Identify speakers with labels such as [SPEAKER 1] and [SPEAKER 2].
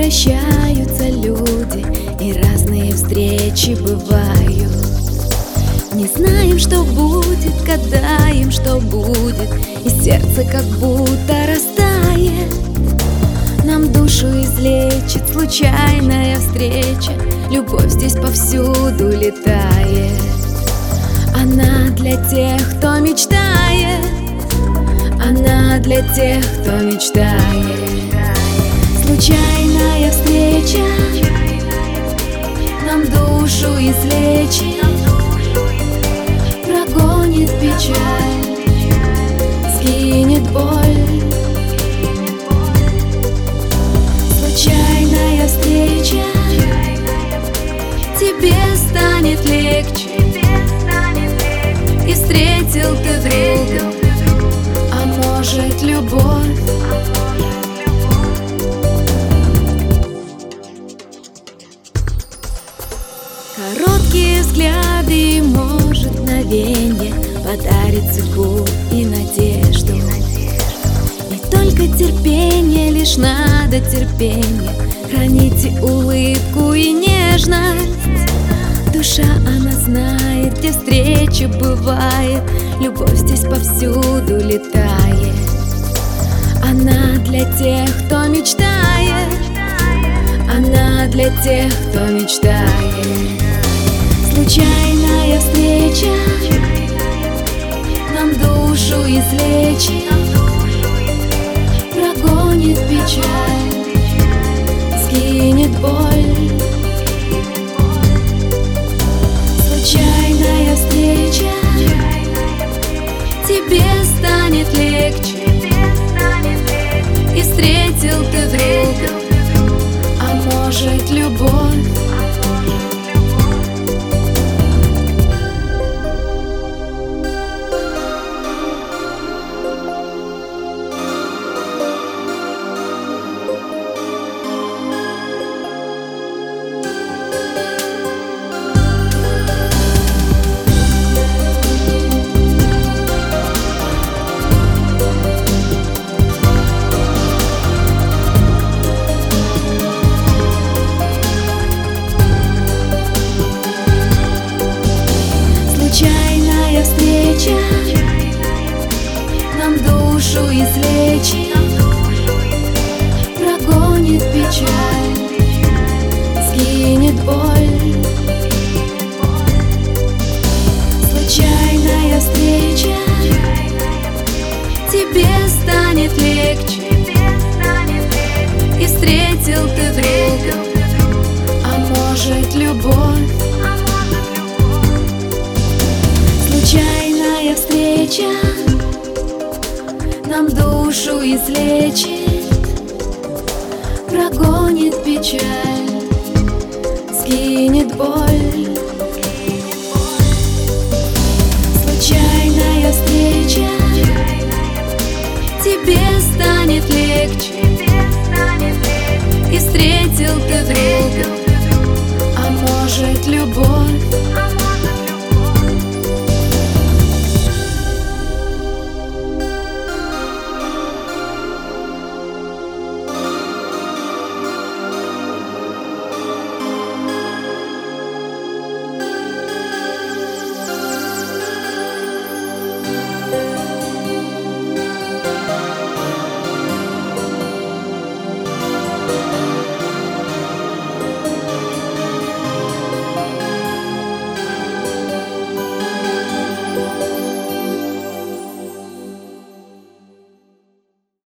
[SPEAKER 1] прощаются люди, и разные встречи бывают. Не знаем, что будет, гадаем, что будет, и сердце как будто растает. Нам душу излечит случайная встреча, любовь здесь повсюду летает. Она для тех, кто мечтает, она для тех, кто мечтает. Случайная встреча нам душу излечит, прогонит печаль, скинет боль. Случайная встреча, тебе станет легче, и встретил ты друга, а может любовь. Короткие взгляды и, может, мгновенье подарит судьбу и надежду. И только терпение, лишь надо терпение, храните улыбку и нежность. Душа, она знает, где встреча бывает, любовь здесь повсюду летает. Она для тех, кто мечтает, она для тех, кто мечтает. Случайная встреча нам душу излечит, прогонит печаль, скинет боль. Случайная встреча, тебе станет легче, и встретил ты друга, а может любовь. Случайная встреча нам душу излечит, прогонит печаль, скинет боль. Случайная встреча, тебе станет легче, и встретил ты друга, а может любовь. Случайная встреча нам душу излечит, прогонит печаль, скинет боль.